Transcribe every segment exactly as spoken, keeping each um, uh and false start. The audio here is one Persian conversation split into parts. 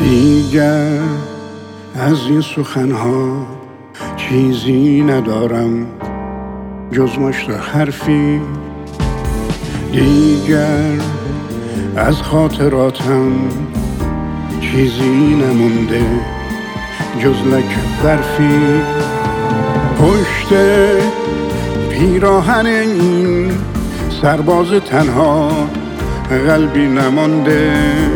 دیگر از این سخنها چیزی ندارم جز مشت حرفی. دیگر از خاطراتم چیزی نمونده جز لک برفی. پشت پیراهن این سرباز تنها قلبی نمانده.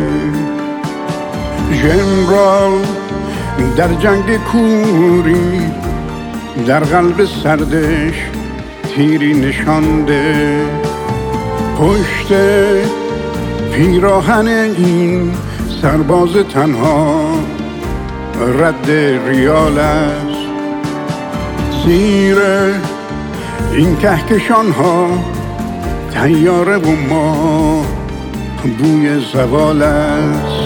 ژنرال در جنگ کوری در قلب سردش تیری نشانده. پشت پیراهن این سرباز تنها رد ریال است. زیر این کهکشان ها طیاره و ما بوی زوال است.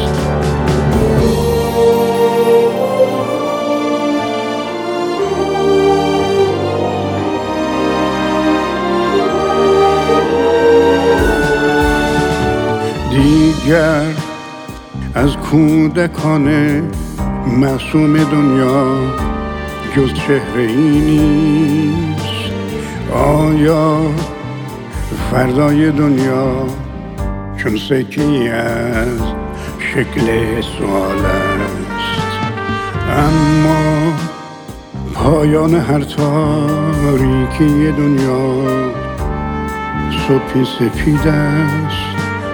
دیگر از کودکان معصوم دنیا جز چهره ای نیست. آیا فردای دنیا چون سکی از شکل سوال است؟ اما پایان هر تاریکی دنیا صبحی سپید است.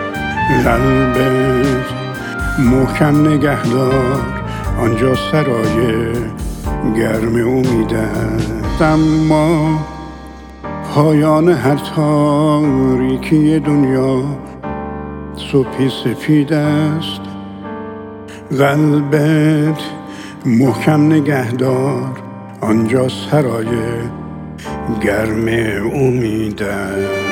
قلبت محکم نگهدار آنجا سرای گرم امید است. اما پایان هر تاریکی دنیا صبحی سپید است. قلبت محکم نگهدار آنجا سرای گرم امید است.